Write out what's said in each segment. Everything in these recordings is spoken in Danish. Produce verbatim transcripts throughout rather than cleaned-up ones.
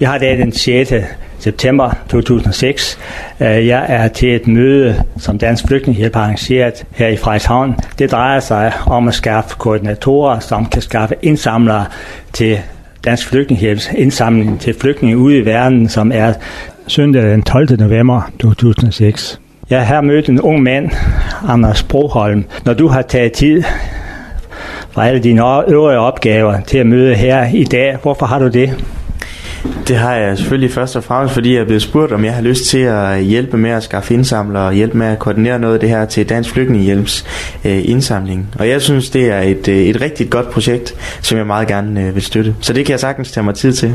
Jeg har det den sjette september to tusind og seks. Jeg er til et møde, som Dansk Flygtningehjælp har arrangeret her i Frederikshavn. Det drejer sig om at skaffe koordinatorer, som kan skaffe indsamlere til Dansk Flygtningehjælps indsamling til flygtninge ude i verden, som er søndag den tolvte november to tusind og seks. Jeg har her mødt en ung mand, Anders Broholm. Når du har taget tid fra alle dine øvrige opgaver til at møde her i dag, hvorfor har du det? Det har jeg selvfølgelig først og fremmest, fordi jeg er blevet spurgt, om jeg har lyst til at hjælpe med at skaffe indsamlere og hjælpe med at koordinere noget af det her til Dansk Flygtningehjælps øh, indsamling. Og jeg synes, det er et, et rigtig godt projekt, som jeg meget gerne øh, vil støtte. Så det kan jeg sagtens tage mig tid til.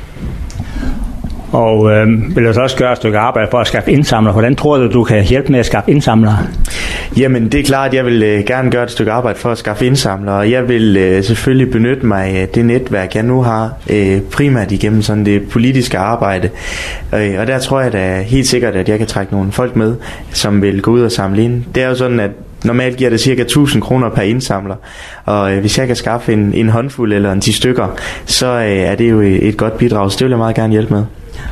Og øh, vil du så også gøre et stykke arbejde for at skaffe indsamlere? Hvordan tror du, du kan hjælpe med at skaffe indsamlere? Jamen, det er klart, at jeg vil øh, gerne gøre et stykke arbejde for at skaffe indsamlere, og jeg vil øh, selvfølgelig benytte mig af det netværk, jeg nu har, øh, primært igennem sådan det politiske arbejde. Øh, og der tror jeg da helt sikkert, at jeg kan trække nogle folk med, som vil gå ud og samle ind. Det er jo sådan, at normalt giver det cirka tusind kroner per indsamler, og øh, hvis jeg kan skaffe en, en håndfuld eller en ti stykker, så øh, er det jo et, et godt bidrag, så det vil jeg meget gerne hjælpe med.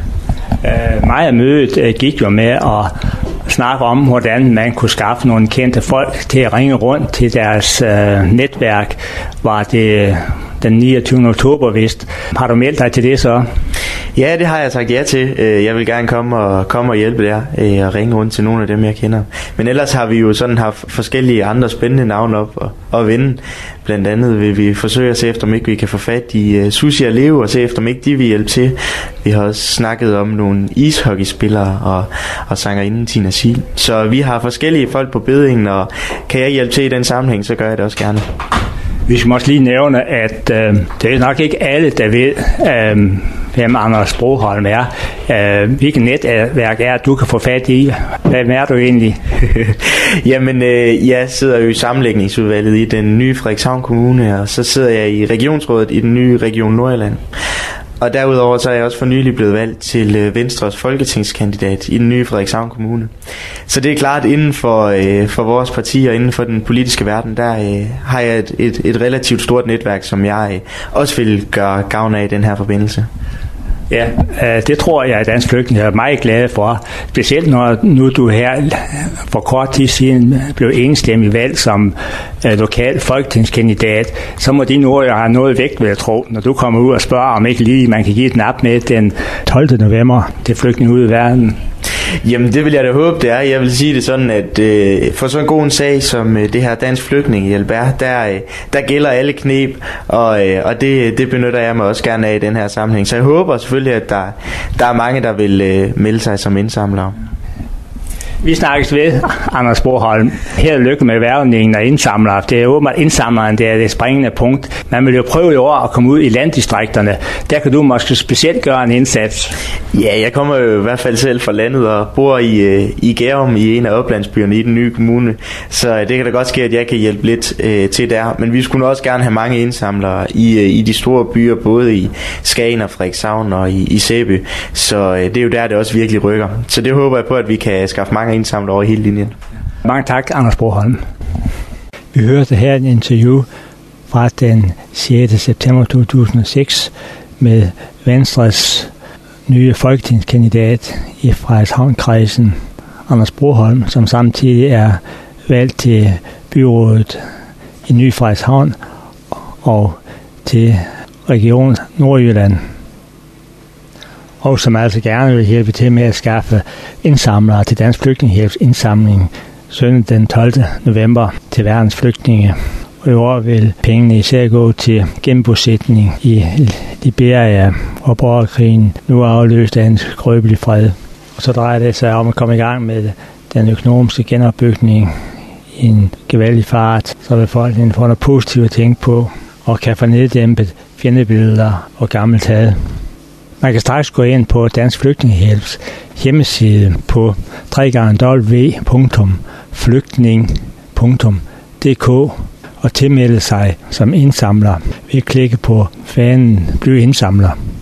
Uh, mig af mødet uh, gik jo med at snakke om, hvordan man kunne skaffe nogle kendte folk til at ringe rundt til deres uh, netværk. Var det den niogtyvende oktober vist. Har du meldt dig til det så? Ja, det har jeg sagt ja til. Jeg vil gerne komme og, komme og hjælpe der og ringe rundt til nogle af dem, jeg kender. Men ellers har vi jo sådan haft forskellige andre spændende navne op og, og vinde. Blandt andet vil vi forsøge at se efter, om ikke vi kan få fat i uh, Susie og Leo, og se efter, om ikke de vil hjælpe til. Vi har også snakket om nogle ishockeyspillere og, og sangerinden Tina Sil. Så vi har forskellige folk på bedingen, og kan jeg hjælpe til i den sammenhæng, så gør jeg det også gerne. Vi skal også lige nævne, at øh, det er nok ikke alle, der ved, øh, hvem Anders Broholm er. Øh, hvilket netværk er, du kan få fat i? Hvem er du egentlig? Jamen, øh, jeg sidder jo i sammenlægningsudvalget i den nye Frederikshavn Kommune, og så sidder jeg i regionsrådet i den nye Region Nordjylland. Og derudover så er jeg også for nylig blevet valgt til Venstres folketingskandidat i den nye Frederikshavn Kommune. Så det er klart, inden for, øh, for vores parti og inden for den politiske verden, der øh, har jeg et, et, et relativt stort netværk, som jeg øh, også vil gøre gavn af i den her forbindelse. Ja, øh, det tror jeg, at Dansk Flygtningehjælp er meget glad for. Specielt når nu du her for kort tid siden blev enstemmig valgt som øh, lokal folketingskandidat, så må dine ord have noget vægt, vil jeg tro, når du kommer ud og spørger, om ikke lige man kan give et nap med den tolvte november til flygtninge ude i verden. Jamen, det vil jeg da håbe, det er. Jeg vil sige det sådan, at øh, for sådan en god en sag, som øh, det her Dansk Flygtningehjælp er, der, øh, der gælder alle knep, og, øh, og det, det benytter jeg mig også gerne af i den her sammenhæng. Så jeg håber selvfølgelig, at der, der er mange, der vil øh, melde sig som indsamlere. Vi snakkes ved, Anders Broholm. Her lykke med værvningen af indsamlere. Det er åbenbart indsamleren, det er det springende punkt. Man vil jo prøve i år at komme ud i landdistrikterne. Der kan du måske specielt gøre en indsats. Ja, jeg kommer jo i hvert fald selv fra landet og bor i, i Gærum i en af oplandsbyerne i den nye kommune. Så det kan da godt ske, at jeg kan hjælpe lidt øh, til der. Men vi skulle også gerne have mange indsamlere i, i de store byer, både i Skagen og Frederikshavn og i, i Sæby. Så øh, det er jo der, det også virkelig rykker. Så det håber jeg på, at vi kan skaffe mange indsamlet over hele linjen. Mange tak, Anders Broholm. Vi hørte her et interview fra den sjette september to tusind og seks med Venstres nye folketingskandidat i Frederikshavn-kredsen, Anders Broholm, som samtidig er valgt til byrådet i Ny Frederikshavn og til Region Nordjylland, og som altså gerne vil hjælpe til med at skaffe indsamlere til Dansk Flygtningehjælps indsamling søndag den tolvte november til verdens flygtninge. Og i år vil pengene især gå til genbosætning i Liberia, hvor borgerkrigen nu er afløst af en skrøbelig fred. Og så drejer det sig om at komme i gang med den økonomiske genopbygning i en gevaldig fart, så befolkningen får noget positivt at tænke på og kan få neddæmpet fjendebilleder og gammelt had. Man kan straks gå ind på Dansk Flygtningehjælps hjemmeside på w w w punktum flygtning punktum d k og tilmelde sig som indsamler ved at klikke på fanen Bliv indsamler.